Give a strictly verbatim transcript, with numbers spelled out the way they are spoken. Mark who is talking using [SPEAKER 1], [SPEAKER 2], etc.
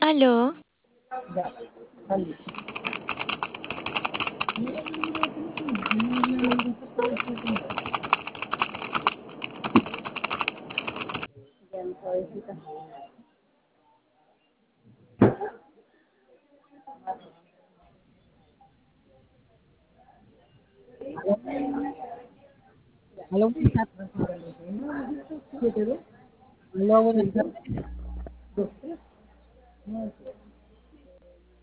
[SPEAKER 1] Aló,
[SPEAKER 2] Ya, salí. Ya, mi cabecita.
[SPEAKER 3] Aló, buenas tardes.
[SPEAKER 2] ¿Siete, dos?
[SPEAKER 3] Aló, buenas
[SPEAKER 2] ¿Seis, dos?
[SPEAKER 3] tardes.
[SPEAKER 2] ¿Dos, tres?